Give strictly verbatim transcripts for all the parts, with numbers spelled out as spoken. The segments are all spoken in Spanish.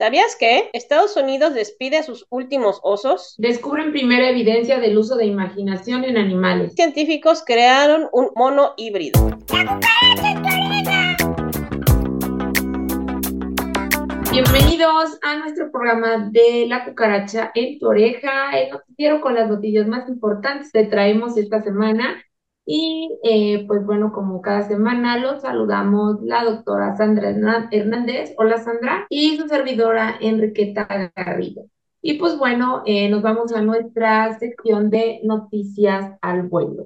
¿Sabías que Estados Unidos despide a sus últimos osos? Descubren primera evidencia del uso de imaginación en animales. Científicos crearon un mono híbrido. Bienvenidos a nuestro programa de La Cucaracha en tu oreja, el noticiero con las noticias más importantes que traemos esta semana. Y eh, pues bueno, como cada semana los saludamos la doctora Sandra Herná- Hernández, hola Sandra, y su servidora Enriqueta Garrido. Y pues bueno, eh, nos vamos a nuestra sección de noticias al vuelo.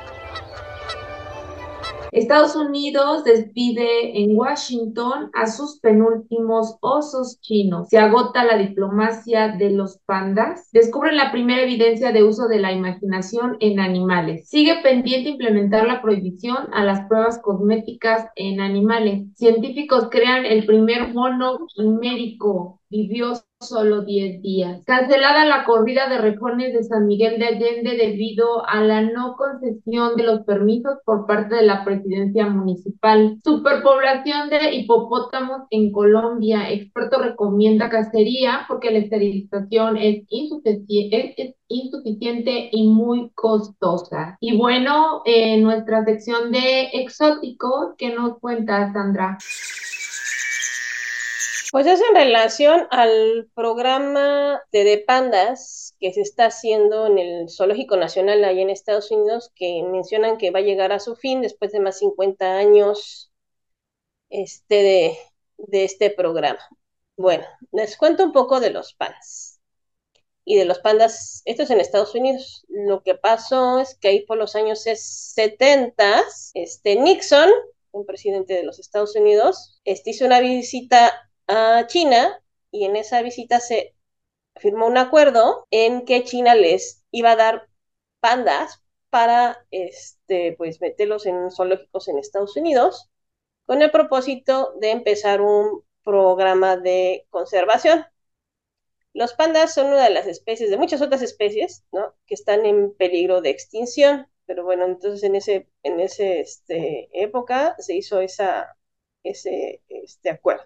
Estados Unidos despide en Washington a sus penúltimos osos chinos. Se agota la diplomacia de los pandas. Descubren la primera evidencia de uso de la imaginación en animales. Sigue pendiente implementar la prohibición a las pruebas cosméticas en animales. Científicos crean el primer mono quimérico. Vivió solo diez días. Cancelada la corrida de rejones de San Miguel de Allende debido a la no concesión de los permisos por parte de la presidencia municipal. Superpoblación de hipopótamos en Colombia. Experto recomienda cacería porque la esterilización es insuficiente, es, es insuficiente y muy costosa. Y bueno, en nuestra sección de exóticos, ¿qué nos cuenta Sandra? Pues es en relación al programa de, de pandas que se está haciendo en el Zoológico Nacional ahí en Estados Unidos, que mencionan que va a llegar a su fin después de más de cincuenta años este, de, de este programa. Bueno, les cuento un poco de los pandas y de los pandas. Esto es en Estados Unidos. Lo que pasó es que ahí por los años setenta, este Nixon, un presidente de los Estados Unidos, este, hizo una visita a China y en esa visita se firmó un acuerdo en que China les iba a dar pandas para este, pues, meterlos en zoológicos en Estados Unidos con el propósito de empezar un programa de conservación. Los pandas son una de las especies, de muchas otras especies, ¿no?, que están en peligro de extinción. Pero bueno, entonces en ese, en ese este, época se hizo esa, ese este acuerdo.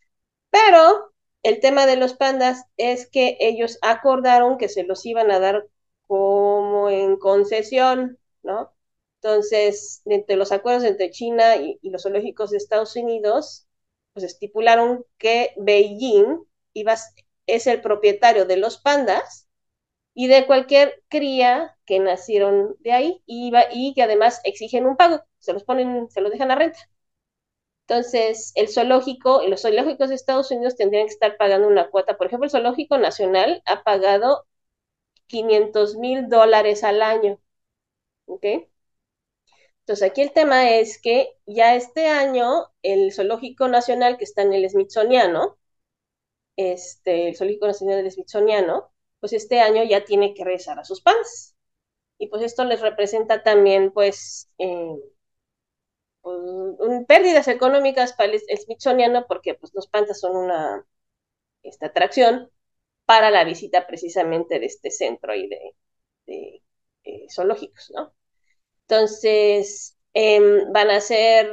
Pero el tema de los pandas es que ellos acordaron que se los iban a dar como en concesión, ¿no? Entonces, entre los acuerdos entre China y, y los zoológicos de Estados Unidos, pues estipularon que Beijing iba, es el propietario de los pandas y de cualquier cría que nacieron de ahí, y, iba, y que además exigen un pago, se los ponen, se los dejan a renta. Entonces, el zoológico y los zoológicos de Estados Unidos tendrían que estar pagando una cuota. Por ejemplo, el Zoológico Nacional ha pagado quinientos mil dólares al año. ¿Ok? Entonces, aquí el tema es que ya este año el Zoológico Nacional que está en el Smithsoniano, este, el Zoológico Nacional del Smithsoniano, pues este año ya tiene que regresar a sus pandas. Y pues esto les representa también, pues, eh, pues, un, pérdidas económicas para el, el Smithsoniano, porque pues los pandas son una esta atracción para la visita precisamente de este centro y de, de eh, zoológicos, ¿no? Entonces, eh, van a ser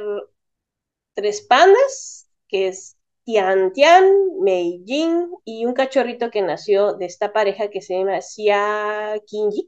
tres pandas, que es Tian Tian, Mei Jin y un cachorrito que nació de esta pareja que se llama Xia Qingyi,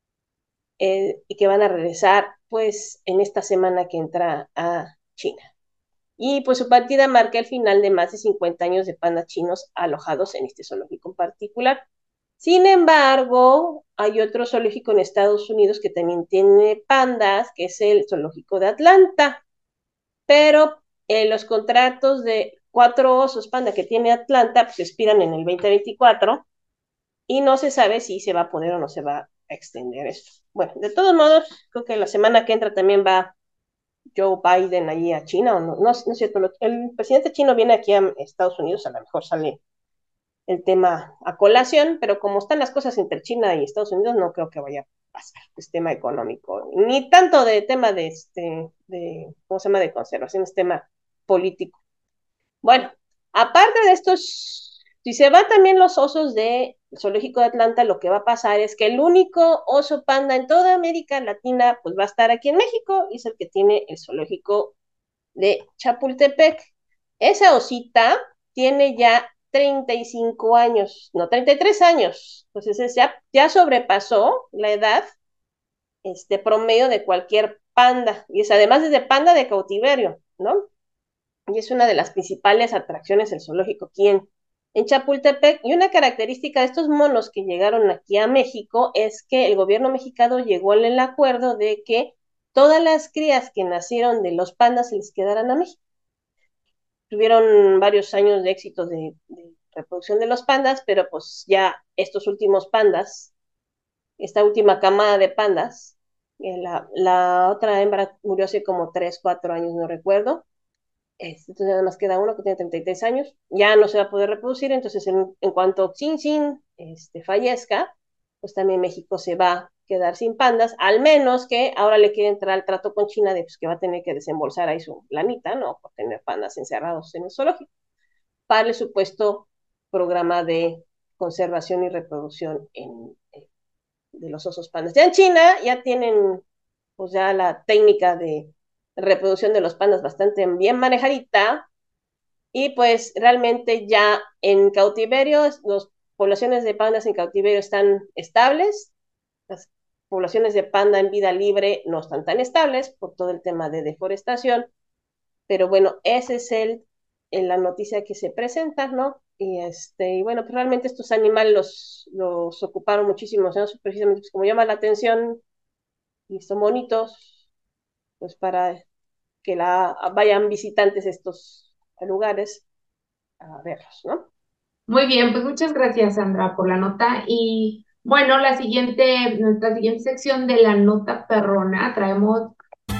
eh, y que van a regresar pues en esta semana que entra a China. Y pues su partida marca el final de más de cincuenta años de pandas chinos alojados en este zoológico en particular. Sin embargo, hay otro zoológico en Estados Unidos que también tiene pandas, que es el zoológico de Atlanta. Pero eh, los contratos de cuatro osos panda que tiene Atlanta pues expiran en el dos mil veinticuatro y no se sabe si se va a poder o no se va a extender esto. Bueno, de todos modos, creo que la semana que entra también va Joe Biden allí a China, o no, no, no es cierto, el presidente chino viene aquí a Estados Unidos, a lo mejor sale el tema a colación, pero como están las cosas entre China y Estados Unidos, no creo que vaya a pasar, es tema económico, ni tanto de tema de, este, de, ¿cómo se llama?, de conservación, es tema político. Bueno, aparte de estos, si se van también los osos del Zoológico de Atlanta, lo que va a pasar es que el único oso panda en toda América Latina, pues va a estar aquí en México, y es el que tiene el Zoológico de Chapultepec. Esa osita tiene ya treinta y cinco años, no, treinta y tres años. Entonces ya, ya sobrepasó la edad este promedio de cualquier panda, y es además es de panda de cautiverio, ¿no? Y es una de las principales atracciones del zoológico aquí en, en Chapultepec. Y una característica de estos monos que llegaron aquí a México es que el gobierno mexicano llegó al acuerdo de que todas las crías que nacieron de los pandas se les quedaran a México. Tuvieron varios años de éxito de, de reproducción de los pandas, pero pues ya estos últimos pandas, esta última camada de pandas, eh, la, la otra hembra murió hace como tres, cuatro años, no recuerdo. Este, entonces nada más queda uno que tiene treinta y tres años, ya no se va a poder reproducir, entonces en, en cuanto Xin Xin este, fallezca, pues también México se va a quedar sin pandas, al menos que ahora le quiere entrar al trato con China de pues, que va a tener que desembolsar ahí su lanita, ¿no? Por tener pandas encerrados en el zoológico, para el supuesto programa de conservación y reproducción en, eh, de los osos pandas. Ya en China ya tienen pues ya la técnica de reproducción de los pandas bastante bien manejadita, y pues realmente ya en cautiverio, las poblaciones de pandas en cautiverio están estables, las poblaciones de panda en vida libre no están tan estables por todo el tema de deforestación, pero bueno, ese es el, en la noticia que se presenta, ¿no? Y este, y bueno, pues realmente estos animales los, los ocuparon muchísimos años, ¿no? Precisamente pues como llama la atención y son bonitos, pues para que la vayan visitantes a estos lugares a verlos, ¿no? Muy bien, pues muchas gracias, Sandra, por la nota. Y bueno, la siguiente, nuestra siguiente sección de la nota perrona, traemos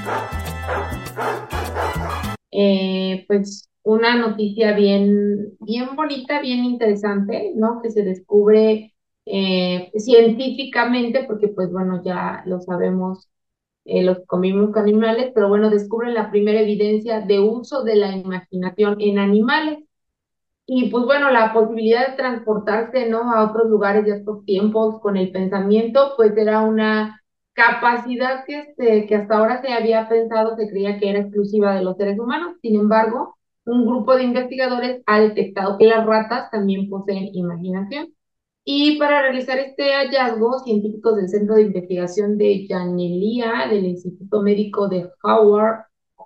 eh, pues una noticia bien, bien bonita, bien interesante, ¿no? Que se descubre eh, científicamente, porque pues bueno, ya lo sabemos, eh, los comimos con animales, pero bueno, descubren la primera evidencia de uso de la imaginación en animales. Y pues bueno, la posibilidad de transportarse, ¿no? A otros lugares de otros tiempos con el pensamiento, pues era una capacidad que, este, que hasta ahora se había pensado, se creía que era exclusiva de los seres humanos. Sin embargo, un grupo de investigadores ha detectado que las ratas también poseen imaginación. Y para realizar este hallazgo, científicos del Centro de Investigación de Janelia del Instituto Médico de Howard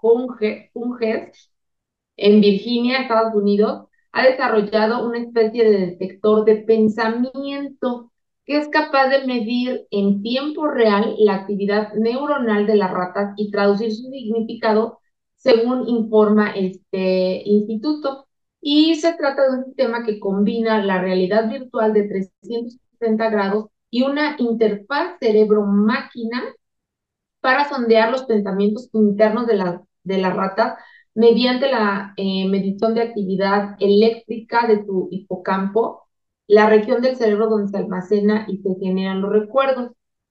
Hughes en Virginia, Estados Unidos, ha desarrollado una especie de detector de pensamiento que es capaz de medir en tiempo real la actividad neuronal de las ratas y traducir su significado según informa este instituto. Y se trata de un sistema que combina la realidad virtual de trescientos sesenta grados y una interfaz cerebro-máquina para sondear los pensamientos internos de, la, de las ratas mediante la eh, medición de actividad eléctrica de su hipocampo, la región del cerebro donde se almacena y se generan los recuerdos.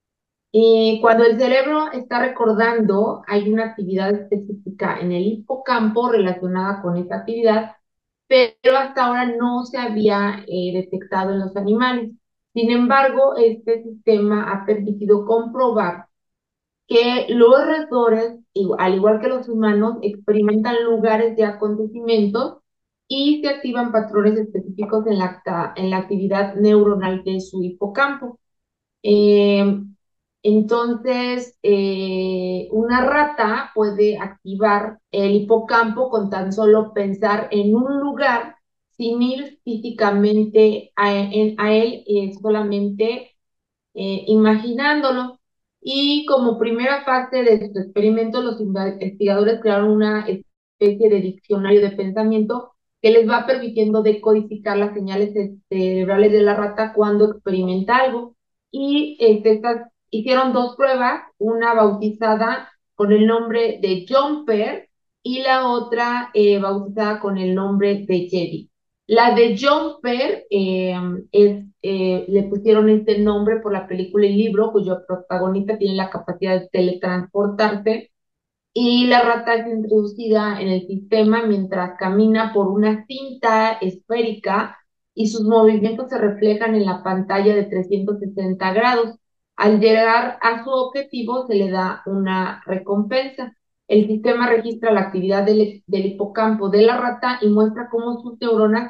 Y cuando el cerebro está recordando, hay una actividad específica en el hipocampo relacionada con esa actividad, pero hasta ahora no se había eh, detectado en los animales. Sin embargo, este sistema ha permitido comprobar que los roedores, al igual que los humanos, experimentan lugares de acontecimientos y se activan patrones específicos en la, en la actividad neuronal de su hipocampo. Eh, entonces, eh, una rata puede activar el hipocampo con tan solo pensar en un lugar sin ir físicamente a, en, a él, eh, solamente eh, imaginándolo. Y como primera fase de su experimento, los investigadores crearon una especie de diccionario de pensamiento que les va permitiendo decodificar las señales cerebrales de la rata cuando experimenta algo. Y este, estas, hicieron dos pruebas, una bautizada con el nombre de Jumper y la otra eh, bautizada con el nombre de Jedi. La de Jumper eh, es, eh, le pusieron este nombre por la película y libro, cuyo protagonista tiene la capacidad de teletransportarse, y la rata es introducida en el sistema mientras camina por una cinta esférica y sus movimientos se reflejan en la pantalla de trescientos sesenta grados. Al llegar a su objetivo se le da una recompensa. El sistema registra la actividad del, del hipocampo de la rata y muestra cómo sus neuronas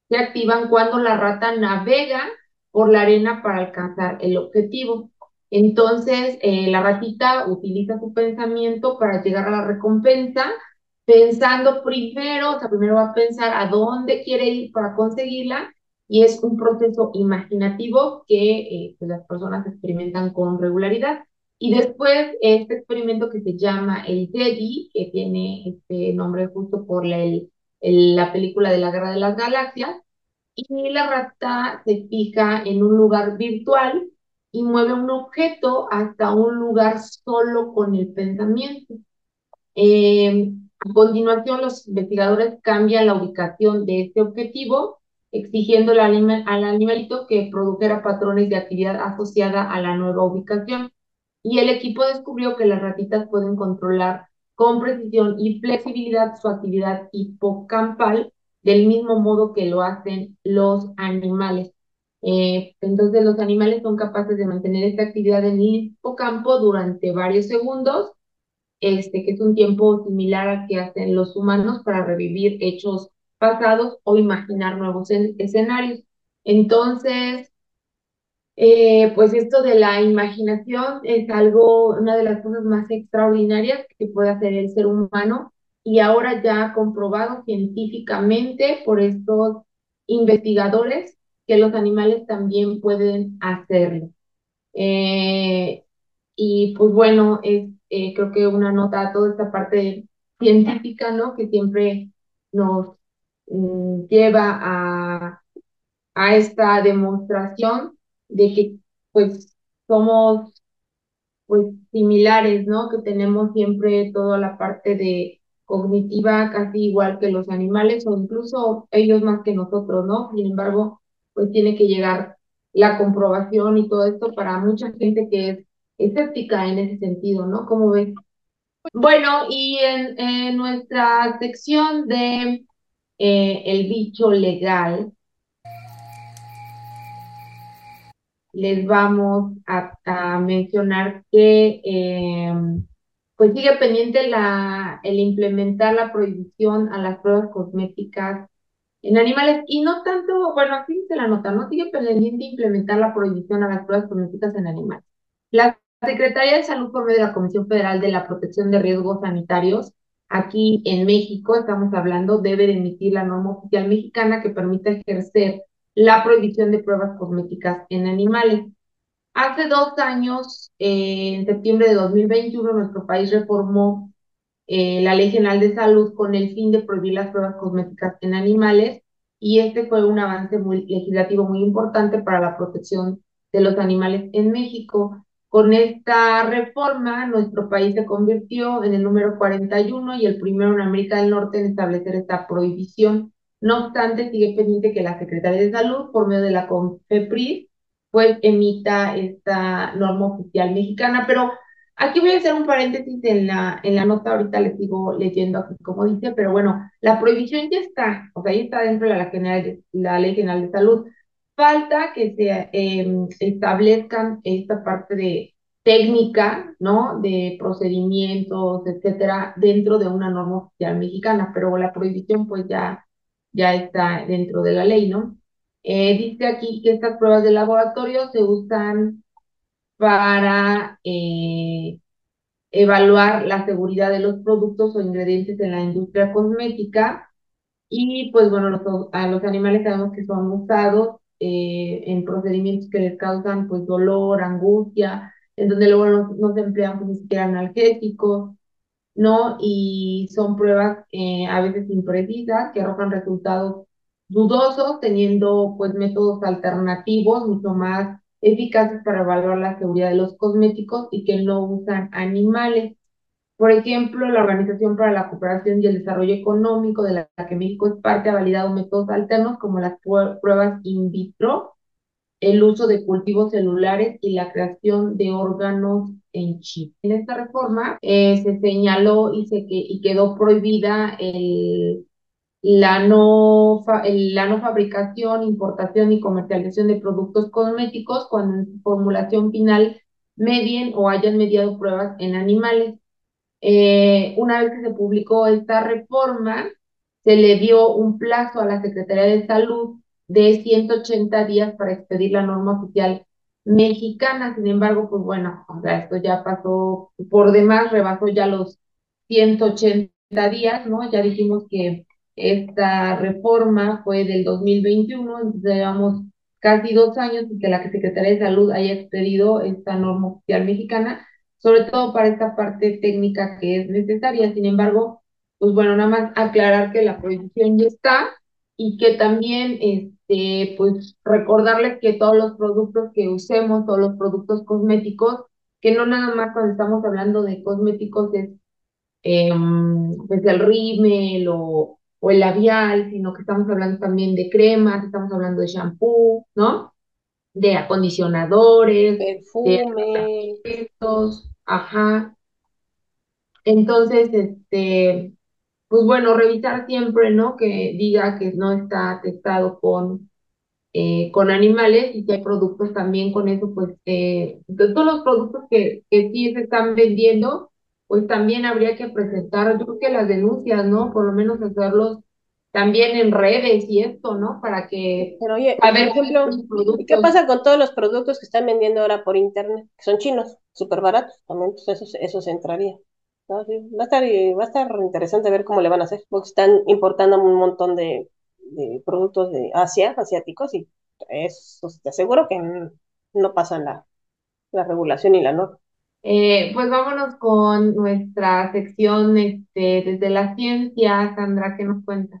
se activan cuando la rata navega por la arena para alcanzar el objetivo. Entonces, eh, la ratita utiliza su pensamiento para llegar a la recompensa, pensando primero, o sea, primero va a pensar a dónde quiere ir para conseguirla, y es un proceso imaginativo que eh, pues las personas experimentan con regularidad. Y después, este experimento que se llama el Jedi, que tiene este nombre justo por la, el, el, la película de la Guerra de las Galaxias, y la rata se fija en un lugar virtual y mueve un objeto hasta un lugar solo con el pensamiento. Eh, a continuación, los investigadores cambian la ubicación de este objetivo, exigiendo al, anima, al animalito que produjera patrones de actividad asociada a la nueva ubicación. Y el equipo descubrió que las ratitas pueden controlar con precisión y flexibilidad su actividad hipocampal del mismo modo que lo hacen los animales. Eh, entonces, los animales son capaces de mantener esta actividad en el hipocampo durante varios segundos, este, que es un tiempo similar al que hacen los humanos para revivir hechos pasados o imaginar nuevos en- escenarios. Entonces, eh, pues esto de la imaginación es algo, una de las cosas más extraordinarias que puede hacer el ser humano, y ahora ya comprobado científicamente por estos investigadores que los animales también pueden hacerlo. Eh, y pues bueno, es eh, creo que una nota a toda esta parte científica, ¿no? Que siempre nos mm, lleva a, a esta demostración de que pues somos pues similares, ¿no? Que tenemos siempre toda la parte de cognitiva casi igual que los animales o incluso ellos más que nosotros, ¿no? Sin embargo, pues tiene que llegar la comprobación y todo esto para mucha gente que es escéptica en ese sentido, ¿no? ¿Cómo ves? Bueno, y en, en nuestra sección de eh, el bicho legal, les vamos a, a mencionar que eh, pues sigue pendiente la, el implementar la prohibición a las pruebas cosméticas en animales, y no tanto, bueno, aquí dice la nota, no sigue pendiente implementar la prohibición a las pruebas cosméticas en animales. La Secretaría de Salud, por medio de la Comisión Federal de la Protección de Riesgos Sanitarios, aquí en México, estamos hablando, debe de emitir la norma oficial mexicana que permita ejercer la prohibición de pruebas cosméticas en animales. Hace dos años, eh, en septiembre de dos mil veintiuno, nuestro país reformó eh, la Ley General de Salud con el fin de prohibir las pruebas cosméticas en animales, y este fue un avance muy legislativo muy importante para la protección de los animales en México. Con esta reforma, nuestro país se convirtió en el número cuarenta y uno y el primero en América del Norte en establecer esta prohibición. No obstante, sigue pendiente que la Secretaría de Salud, por medio de la CONFEPRIS, pues emita esta norma oficial mexicana. Pero aquí voy a hacer un paréntesis en la, en la nota, ahorita les sigo leyendo aquí como dice, pero bueno, la prohibición ya está, o sea, ya está dentro de la, general de, la Ley General de Salud. Falta que se eh, establezcan esta parte de técnica, ¿no? De procedimientos, etcétera, dentro de una norma oficial mexicana, pero la prohibición pues ya, ya está dentro de la ley, ¿no? Eh, dice aquí que estas pruebas de laboratorio se usan para eh, evaluar la seguridad de los productos o ingredientes en la industria cosmética, y pues bueno, los, a los animales sabemos que son usados eh, en procedimientos que les causan pues dolor, angustia, en donde luego no, no se emplean pues ni siquiera analgésicos, ¿no? Y son pruebas eh, a veces imprecisas que arrojan resultados dudosos, teniendo pues métodos alternativos mucho más eficaces para evaluar la seguridad de los cosméticos y que no usan animales. Por ejemplo, la Organización para la Cooperación y el Desarrollo Económico, de la que México es parte, ha validado métodos alternos como las pruebas in vitro, el uso de cultivos celulares y la creación de órganos en chip. En esta reforma eh, se señaló y, se que, y quedó prohibida el, la, no fa, el, la no fabricación, importación y comercialización de productos cosméticos cuando en su formulación final medien o hayan mediado pruebas en animales. Eh, una vez que se publicó esta reforma, se le dio un plazo a la Secretaría de Salud de ciento ochenta días para expedir la norma oficial mexicana. Sin embargo, pues bueno, o sea, esto ya pasó por demás, rebasó ya los ciento ochenta días, ¿no? Ya dijimos que esta reforma fue del dos mil veintiuno, entonces llevamos casi dos años y que la Secretaría de Salud haya expedido esta norma oficial mexicana, sobre todo para esta parte técnica que es necesaria. Sin embargo, pues bueno, nada más aclarar que la prohibición ya está y que también, este, pues recordarles que todos los productos que usemos, todos los productos cosméticos, que no nada más cuando estamos hablando de cosméticos es eh, pues el rímel o, o el labial, sino que estamos hablando también de cremas, estamos hablando de shampoo, ¿no? De acondicionadores, de Perfume. tratamientos, ajá. Entonces, este, pues bueno, revisar siempre, ¿no? Que diga que no está testado con, eh, con animales y que hay productos también con eso, pues eh, de todos los productos que, que sí se están vendiendo, pues también habría que presentar, yo creo que las denuncias, ¿no? Por lo menos hacerlos también en redes y esto, ¿no? Para que, Pero oye, y a por ver cuáles son ejemplo, los ¿y qué productos. pasa con todos los productos que están vendiendo ahora por internet? Que son chinos, súper baratos, también pues eso, eso se entraría. ¿No? Sí, va a estar, eh, va a estar interesante ver cómo le van a hacer, porque están importando un montón de, de productos de Asia, asiáticos, y eso te aseguro que n- no pasan la, la regulación y la norma. Eh, pues vámonos con nuestra sección, este, desde la ciencia, Sandra, ¿qué nos cuenta?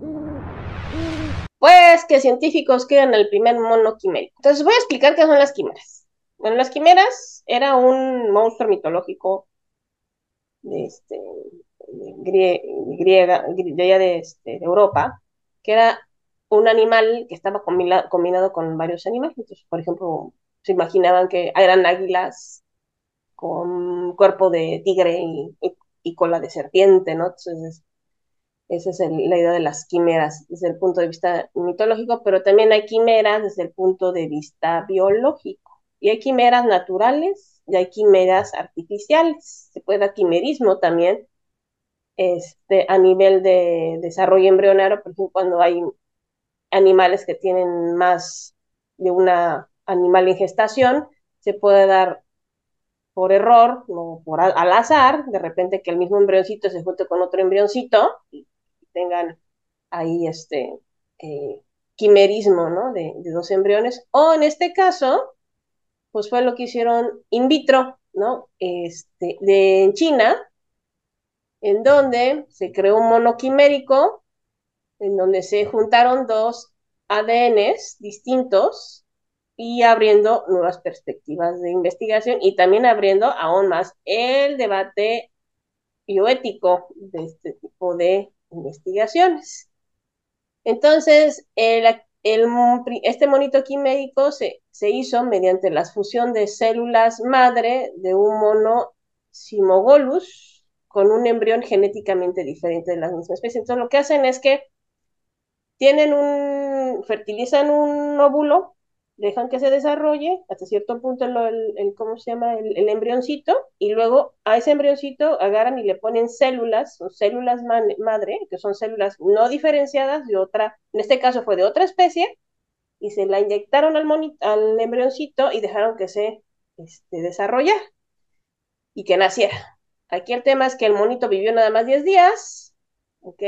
Pues que científicos crean el primer mono quimérico. Entonces voy a explicar qué son las quimeras. Bueno, las quimeras era un monstruo mitológico de, este, de grie- griega, de, allá de, este, de Europa, que era un animal que estaba combina- combinado con varios animales. Entonces, por ejemplo, se imaginaban que eran águilas con cuerpo de tigre y, y- y cola de serpiente, ¿no? Entonces, esa es el- la idea de las quimeras desde el punto de vista mitológico, pero también hay quimeras desde el punto de vista biológico. Y hay quimeras naturales y hay quimeras artificiales. Se puede dar quimerismo también, este, a nivel de desarrollo embrionario, por ejemplo, cuando hay animales que tienen más de una animal en gestación, se puede dar por error o por al, al azar, de repente que el mismo embrioncito se junte con otro embrioncito y tengan ahí este eh, quimerismo, ¿no? De, de, dos embriones. O en este caso, pues fue lo que hicieron in vitro, ¿no? Este, de, en China, en donde se creó un mono quimérico, en donde se juntaron dos A D Ns distintos y abriendo nuevas perspectivas de investigación y también abriendo aún más el debate bioético de este tipo de investigaciones. Entonces, el, el, este monito quimérico se, se hizo mediante la fusión de células madre de un mono Cimogolus con un embrión genéticamente diferente de la misma especie. Entonces, lo que hacen es que tienen un, fertilizan un óvulo, dejan que se desarrolle hasta cierto punto el, el, el ¿cómo se llama? El, el, embrioncito, y luego a ese embrioncito agarran y le ponen células, o células man, madre, que son células no diferenciadas de otra, en este caso fue de otra especie, y se la inyectaron al, monito, al embrioncito y dejaron que se este, desarrollara y que naciera. Aquí el tema es que el monito vivió nada más diez días, ¿ok?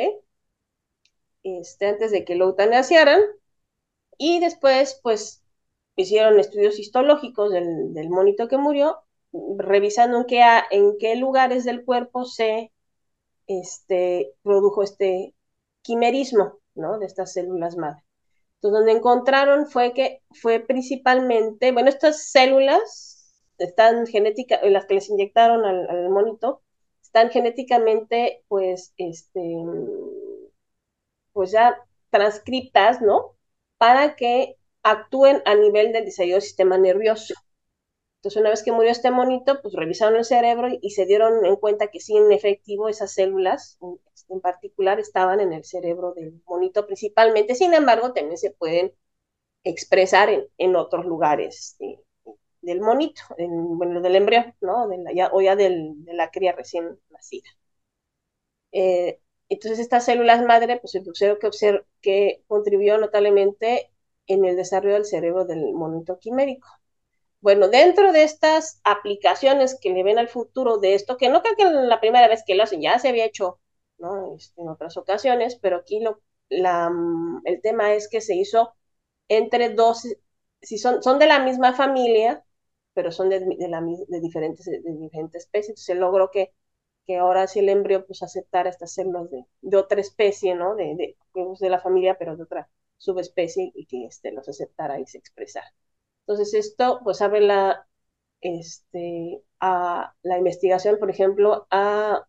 Este, antes de que lo eutanasiaran, y después, pues, hicieron estudios histológicos del, del monito que murió, revisando en qué, a, en qué lugares del cuerpo se este, produjo este quimerismo, ¿no? De estas células madre. Entonces, donde encontraron fue que fue principalmente, bueno, estas células están genéticas, las que les inyectaron al, al monito, están genéticamente, pues, este, pues ya transcriptas, ¿no? Para que actúen a nivel del desarrollo del sistema nervioso. Entonces, una vez que murió este monito, pues revisaron el cerebro y, y se dieron en cuenta que sí, en efectivo, esas células en, en particular estaban en el cerebro del monito principalmente. Sin embargo, también se pueden expresar en, en otros lugares de, del monito, en, bueno, del embrión, ¿no? De la, ya, o ya del, de la cría recién nacida. Eh, Entonces, estas células madre, pues se observó que, observ que contribuyó notablemente en el desarrollo del cerebro del monito quimérico. Bueno, dentro de estas aplicaciones que le ven al futuro de esto, que no creo que la primera vez que lo hacen, ya se había hecho, ¿no? Este, en otras ocasiones, pero aquí lo, la, el tema es que se hizo entre dos, si son, son de la misma familia, pero son de, de, la, de, diferentes, de diferentes especies. Entonces se logró que, que ahora sí el embrión pues aceptara estas células de, de otra especie, ¿no? De, de, de la familia, pero de otra subespecie y que este, los aceptara y se expresara. Entonces esto pues abre la, este, a la investigación, por ejemplo, a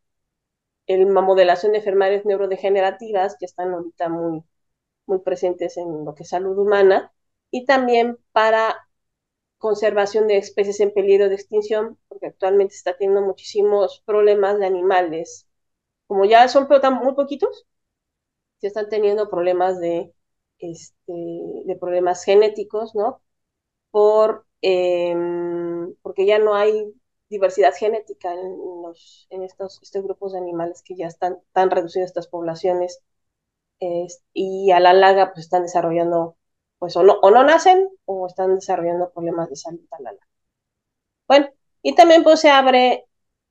la modelación de enfermedades neurodegenerativas que están ahorita muy, muy presentes en lo que es salud humana, y también para conservación de especies en peligro de extinción, porque actualmente se está teniendo muchísimos problemas de animales, como ya son muy poquitos, se están teniendo problemas de, este, de problemas genéticos, ¿no? Por, eh, porque ya no hay diversidad genética en, los, en estos, estos grupos de animales que ya están tan reducidas estas poblaciones, eh, y a la larga pues están desarrollando, pues o no, o no nacen o están desarrollando problemas de salud a la larga. Bueno, y también pues se abre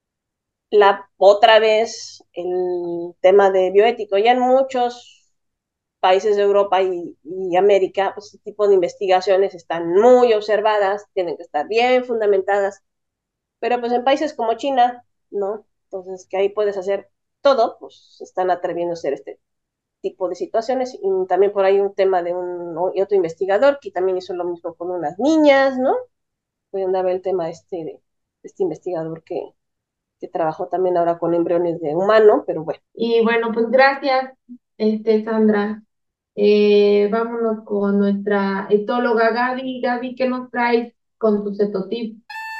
la, otra vez el tema de bioético. Ya en muchos países de Europa y, y América, pues este tipo de investigaciones están muy observadas, tienen que estar bien fundamentadas, pero pues en países como China, ¿no? Entonces, que ahí puedes hacer todo, pues están atreviendo a hacer este tipo de situaciones. Y también por ahí un tema de un y otro investigador que también hizo lo mismo con unas niñas, ¿no? Pueden ver el tema este de este investigador que, que trabajó también ahora con embriones de humano, pero bueno. Y bueno, pues gracias, este, Sandra. Eh, vámonos con nuestra etóloga Gaby. Gaby, ¿qué nos traes con tu cetotip?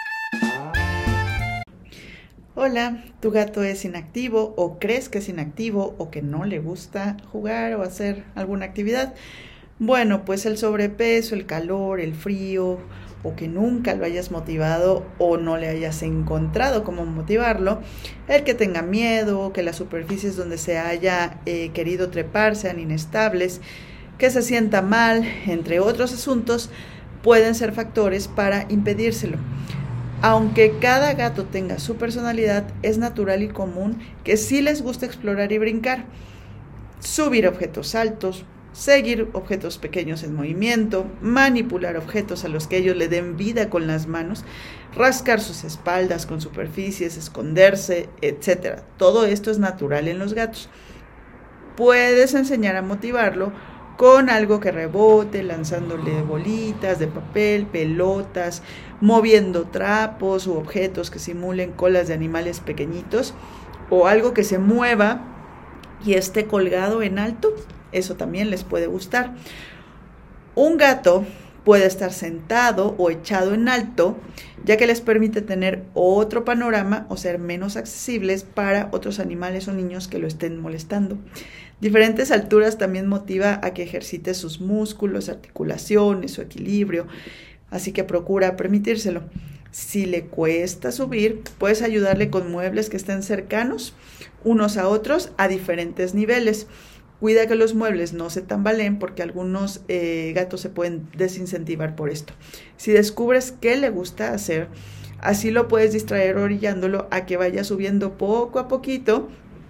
Hola, ¿tu gato es inactivo o crees que es inactivo o que no le gusta jugar o hacer alguna actividad? Bueno, pues el sobrepeso, el calor, el frío, o que nunca lo hayas motivado o no le hayas encontrado cómo motivarlo, el que tenga miedo, que las superficies donde se haya eh, querido trepar sean inestables, que se sienta mal, entre otros asuntos, pueden ser factores para impedírselo. Aunque cada gato tenga su personalidad, es natural y común que sí les guste explorar y brincar, subir objetos altos, seguir objetos pequeños en movimiento, manipular objetos a los que ellos le den vida con las manos, rascar sus espaldas con superficies, esconderse, etcétera. Todo esto es natural en los gatos. Puedes enseñar a motivarlo con algo que rebote, lanzándole bolitas de papel, pelotas, moviendo trapos u objetos que simulen colas de animales pequeñitos, o algo que se mueva y esté colgado en alto. Eso también les puede gustar. Un gato puede estar sentado o echado en alto, ya que les permite tener otro panorama o ser menos accesibles para otros animales o niños que lo estén molestando. Diferentes alturas también motiva a que ejercite sus músculos, articulaciones, su equilibrio, así que procura permitírselo. Si le cuesta subir, puedes ayudarle con muebles que estén cercanos unos a otros a diferentes niveles. Cuida que los muebles no se tambaleen porque algunos eh, gatos se pueden desincentivar por esto. Si descubres qué le gusta hacer, así lo puedes distraer orillándolo a que vaya subiendo poco a poquito,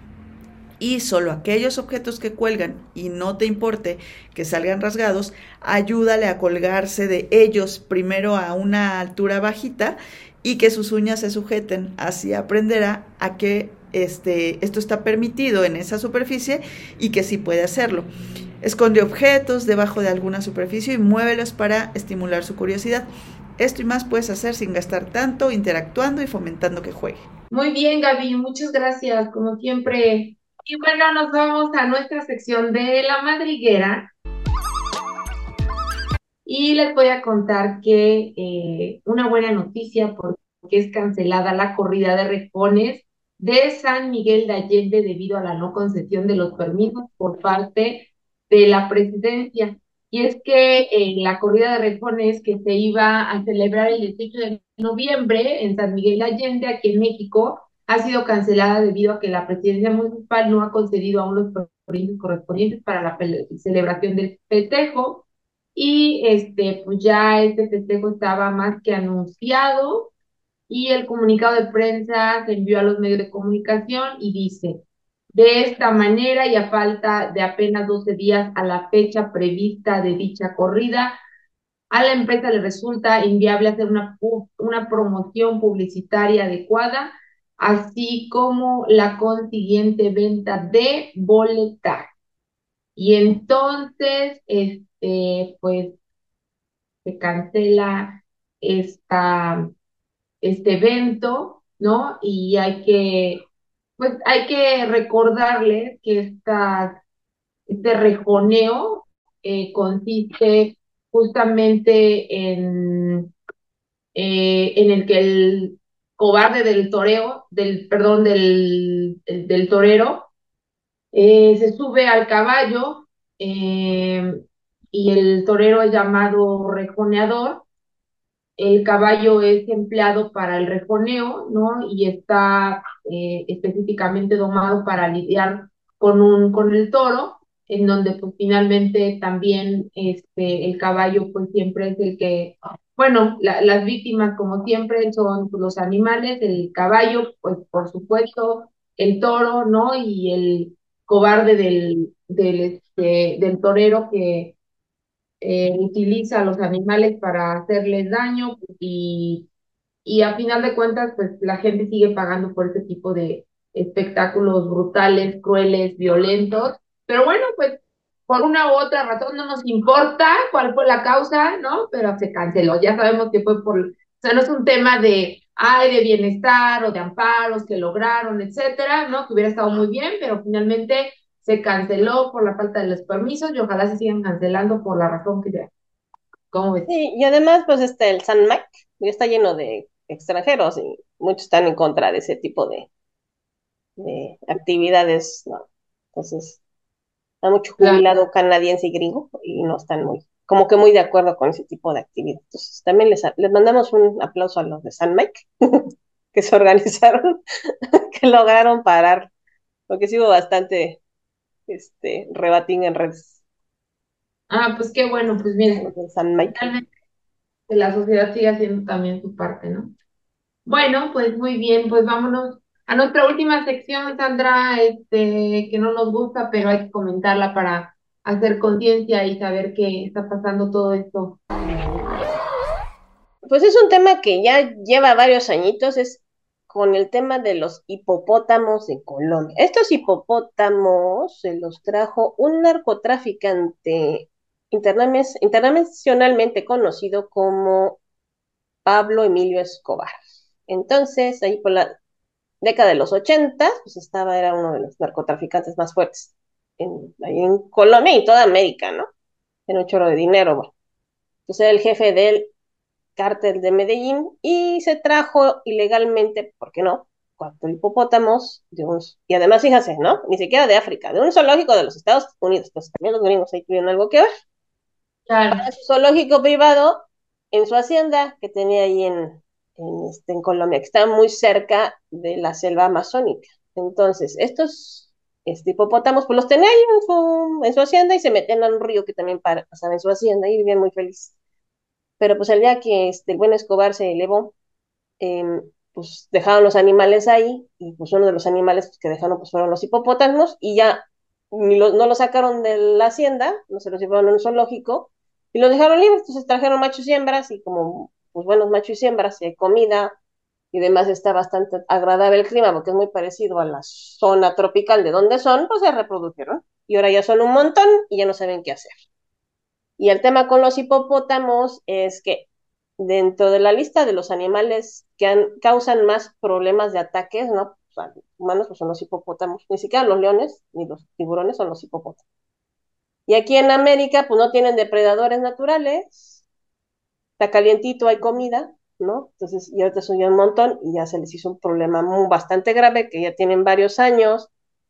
y solo aquellos objetos que cuelgan y no te importe que salgan rasgados, ayúdale a colgarse de ellos primero a una altura bajita y que sus uñas se sujeten. Así aprenderá a que este, esto está permitido en esa superficie y que sí puede hacerlo. Esconde objetos debajo de alguna superficie y muévelos para estimular su curiosidad. Esto y más puedes hacer sin gastar tanto, interactuando y fomentando que juegue. Muy bien, Gaby, muchas gracias, como siempre. Y bueno, nos vamos a nuestra sección de la madriguera. Y les voy a contar que eh, una buena noticia porque es cancelada la corrida de rejones de San Miguel de Allende debido a la no concesión de los permisos por parte de la presidencia. Y es que eh, la corrida de rejones que se iba a celebrar el dieciocho de noviembre en San Miguel de Allende, aquí en México, ha sido cancelada debido a que la presidencia municipal no ha concedido aún los permisos correspondientes para la celebración del festejo. Y este, pues ya este festejo estaba más que anunciado y el comunicado de prensa se envió a los medios de comunicación y dice, de esta manera y a falta de apenas doce días a la fecha prevista de dicha corrida, a la empresa le resulta inviable hacer una, una promoción publicitaria adecuada, así como la consiguiente venta de boleta. Y entonces, este, pues, se cancela esta, este evento, ¿no? Y hay que, pues, hay que recordarles que esta, este rejoneo eh, consiste justamente en eh, en el que el cobarde del toreo, del, perdón, del, del, del torero, eh, se sube al caballo eh, y el torero es llamado rejoneador. El caballo es empleado para el rejoneo, ¿no? Y está eh, específicamente domado para lidiar con, un, con el toro, en donde pues finalmente también este, el caballo pues siempre es el que, bueno, la, las víctimas como siempre son pues, los animales, el caballo pues por supuesto, el toro, ¿no? Y el cobarde del, del, este, del torero que eh, utiliza a los animales para hacerles daño y, y a final de cuentas, pues la gente sigue pagando por ese tipo de espectáculos brutales, crueles, violentos. Pero bueno, pues por una u otra razón no nos importa cuál fue la causa, ¿no? Pero se canceló. Ya sabemos que fue por, o sea, no es un tema de, ay, de bienestar o de amparos que lograron, etcétera, ¿no? Que hubiera estado muy bien, pero finalmente se canceló por la falta de los permisos y ojalá se sigan cancelando por la razón que sea. ¿Cómo ves? Sí, y además, pues este, el San Mike ya está lleno de extranjeros y muchos están en contra de ese tipo de, de actividades, ¿no? Entonces, hay mucho Claro. jubilado canadiense y gringo y no están muy, como que muy de acuerdo con ese tipo de actividad. Entonces, también les, les mandamos un aplauso a los de San Mike, que se organizaron, que lograron parar, porque sí hubo bastante este, rebatín en redes. Ah, pues qué bueno, pues mira, Los de San Mike. finalmente que la sociedad siga haciendo también su parte, ¿no? Bueno, pues muy bien, pues vámonos a nuestra última sección, Sandra, este, que no nos gusta, pero hay que comentarla para hacer conciencia y saber qué está pasando todo esto. Pues es un tema que ya lleva varios añitos, es con el tema de los hipopótamos de Colombia. Estos hipopótamos se los trajo un narcotraficante internames- internacionalmente conocido como Pablo Emilio Escobar. Entonces, ahí por la década de los ochenta, pues estaba, era uno de los narcotraficantes más fuertes en, ahí en Colombia y toda América, ¿no? Era un chorro de dinero, bueno. Entonces era el jefe del cártel de Medellín y se trajo ilegalmente, ¿por qué no? Cuatro hipopótamos de un, y además fíjate, ¿no? Ni siquiera de África, de un zoológico de los Estados Unidos, pues también los gringos ahí tuvieron algo que ver. Claro, Para su zoológico privado en su hacienda que tenía ahí en, en, este, en Colombia, que está muy cerca de la selva amazónica. Entonces, estos este, hipopótamos, pues los tenía ahí en su, en su hacienda y se metían a un río que también pasaba en su hacienda y vivían muy felices. Pero pues el día que este, el buen Escobar se elevó, eh, pues dejaron los animales ahí y pues uno de los animales pues, que dejaron pues fueron los hipopótamos y ya ni lo, no lo sacaron de la hacienda, no se los llevaron a un zoológico y los dejaron libres, entonces trajeron machos y hembras y como pues buenos machos y hembras y hay comida y demás está bastante agradable el clima porque es muy parecido a la zona tropical de donde son, pues se reprodujeron y ahora ya son un montón y ya no saben qué hacer. Y el tema con los hipopótamos es que dentro de la lista de los animales que han, causan más problemas de ataques, ¿no? O sea, humanos pues son los hipopótamos, ni siquiera los leones ni los tiburones son los hipopótamos. Y aquí en América pues no tienen depredadores naturales, está calientito, hay comida, ¿no? Entonces, y ahorita son ya un montón y ya se les hizo un problema muy, bastante grave que ya tienen varios años,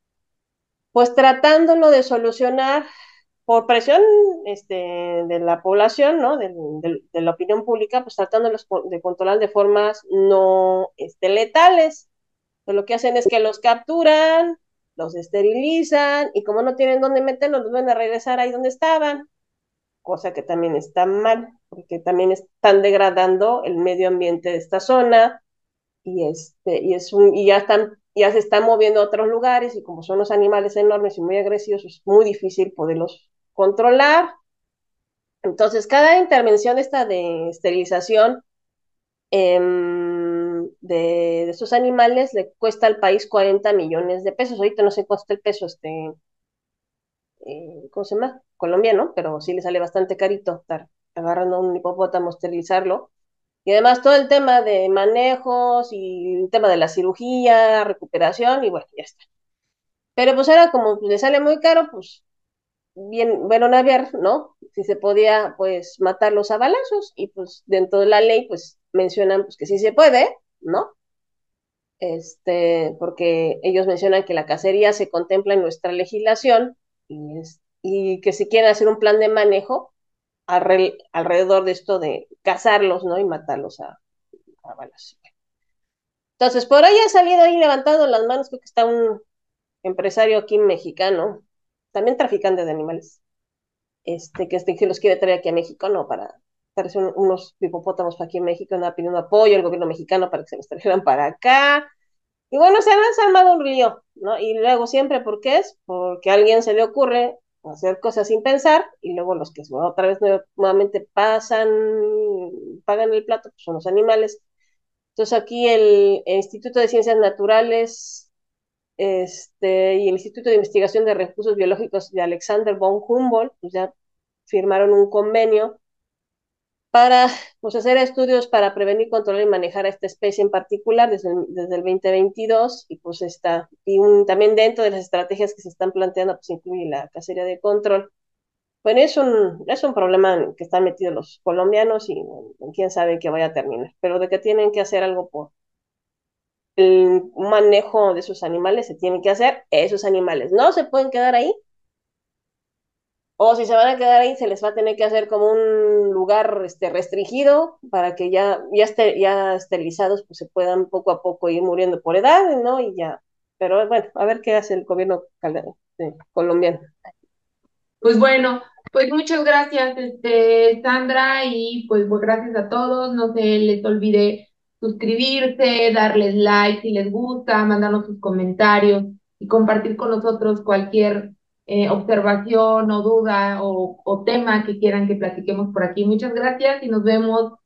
pues tratándolo de solucionar por presión este, de la población, ¿no? De, de, de, la opinión pública, pues tratándolos de controlar de formas no este, letales. Pues lo que hacen es que los capturan, los esterilizan y como no tienen dónde meterlos, los van a regresar ahí donde estaban, cosa que también está mal, porque también están degradando el medio ambiente de esta zona y, este, y, es un, y ya, están, ya se están moviendo a otros lugares y como son los animales enormes y muy agresivos, es muy difícil poderlos controlar. Entonces, cada intervención esta de esterilización eh, de, de estos animales le cuesta al país cuarenta millones de pesos. Ahorita no sé cuánto está el peso, este, eh, ¿cómo se llama? Colombiano, pero sí le sale bastante carito estar agarrando un hipopótamo, esterilizarlo. Y además todo el tema de manejos y el tema de la cirugía, recuperación, y bueno, ya está. Pero pues ahora como pues, le sale muy caro, pues bien, bueno, a ver, ¿no? Si se podía, pues, matarlos a balazos, y pues dentro de la ley, pues, mencionan pues que sí se puede, ¿no? Este, porque ellos mencionan que la cacería se contempla en nuestra legislación y, es, y que si quieren hacer un plan de manejo alre, alrededor de esto de cazarlos, ¿no? Y matarlos a, a balazos. Entonces, por ahí ha salido ahí levantando las manos, creo que está un empresario aquí mexicano, también traficante de animales, este, que, este, que los quiere traer aquí a México, ¿no? Para traerse un, unos hipopótamos para aquí en México, ¿no? Pidiendo apoyo al gobierno mexicano para que se los trajeran para acá. Y bueno, se han armado un lío, ¿no? Y luego siempre, ¿por qué es? Porque a alguien se le ocurre hacer cosas sin pensar y luego los que otra vez nuevamente pasan, pagan el plato, pues son los animales. Entonces aquí el, el Instituto de Ciencias Naturales este, y el Instituto de Investigación de Recursos Biológicos de Alexander von Humboldt, pues ya firmaron un convenio para pues, hacer estudios para prevenir, controlar y manejar a esta especie en particular desde el, desde el veinte veintidós y pues está, y un, también dentro de las estrategias que se están planteando pues incluye la cacería de control. Bueno, es un, es un problema en que están metidos los colombianos y bueno, quién sabe qué vaya a terminar, pero de que tienen que hacer algo por el manejo de esos animales se tiene que hacer, esos animales no se pueden quedar ahí, o si se van a quedar ahí, se les va a tener que hacer como un lugar este, restringido para que ya, ya, este, ya esterilizados pues se puedan poco a poco ir muriendo por edad, ¿no? Y ya, pero bueno, a ver qué hace el gobierno eh, colombiano. Pues bueno, pues muchas gracias, este, Sandra, y pues, pues gracias a todos. No se les olvide suscribirse, darles like si les gusta, mandarnos sus comentarios y compartir con nosotros cualquier eh, observación o duda o, o tema que quieran que platiquemos por aquí. Muchas gracias y nos vemos